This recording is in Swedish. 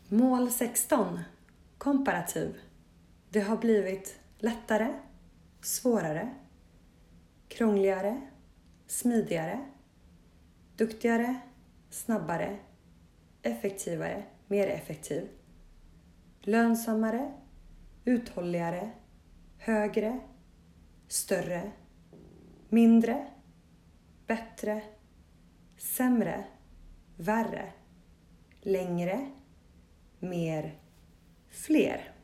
Mål 16. Komparativ. Det har blivit lättare, svårare, krångligare, smidigare, duktigare, snabbare, effektivare, mer effektiv, lönsammare, uthålligare, högre, större, mindre, bättre, sämre, värre, längre, mer, fler.